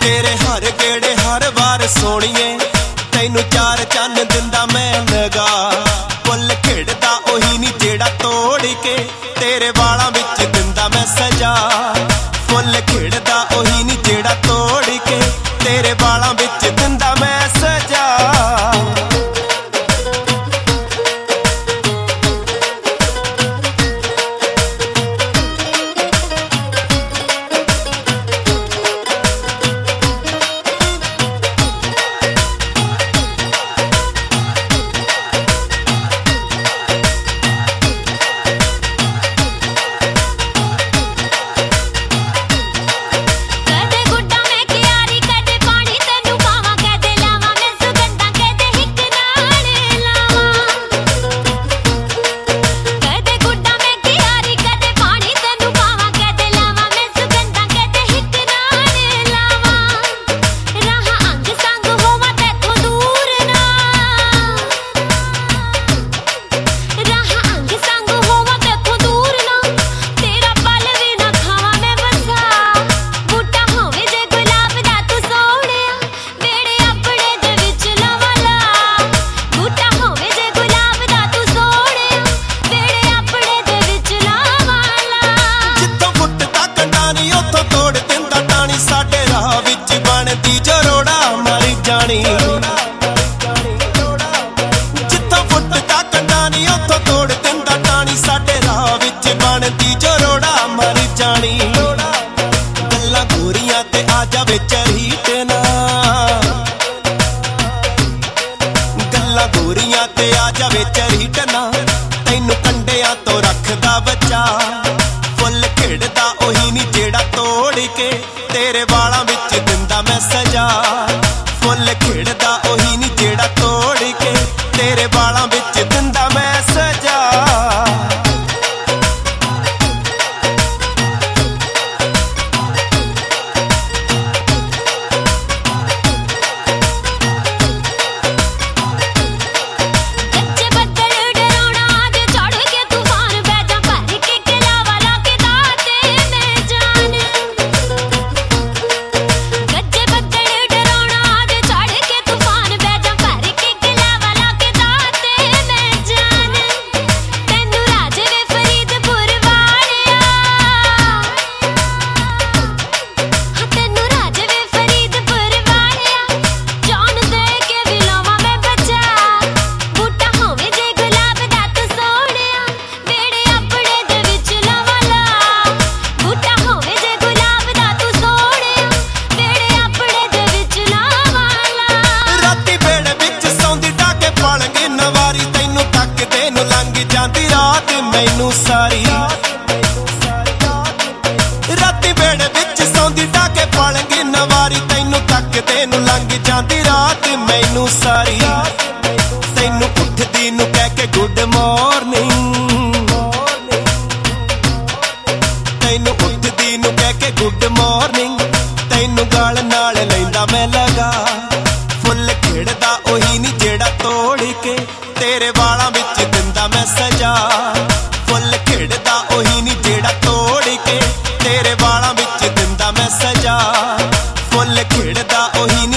तेरे हर गेड़े हर बार सोणीए तैनू चार चन्न दिंदा मैं लगा। फुल खिड़दा ओही नी जेड़ा तोड़ के तेरे वालां विच दिंदा मैं सजा। फुल खिड़दा ओही नी जेड़ा तोड़ के तेरे वालां विच दिंदा मैं सजा। जिथों फुटदा कंडा नी उत्थों तोड़ दिंदा टाणी साडे राह विच बनदी जो रोड़ा मर जानी। गल्लां गोरियां ते आ जावे चरीट ना, गल्लां गोरियां ते आ जावे चरीट ना, तैनू कंडियां तो रखदा बचा। फुल खिड़दा ओही नी जेड़ा तोड़ के तेरे वालां विच दिंदा मैं सजा। फुल खिड़दा ओही नी जेड़ा तोड़ के तेरे वालां विच दिंदा मैं सजा। मैनू सारी राती बेड़े विच सौंदी डाके पालंगी नवारी तैनू तकदे नू लंघ जांदी रात मैनू सारी। तैनू उठदी नू कह के गुड मॉर्निंग, तैनू उठदी नू कह के गुड मॉर्निंग, तैनू गाल नाल लैंदा मैं लगा। फुल खिड़दा ओही नी जेड़ा तोड़ के तेरे वालां विच दिंदा मैं सजा। फुल खिड़दा ओही नी जेड़ा तोड़ के तेरे वालां विच दिंदा मैं सजा। फुल खिड़दा ओही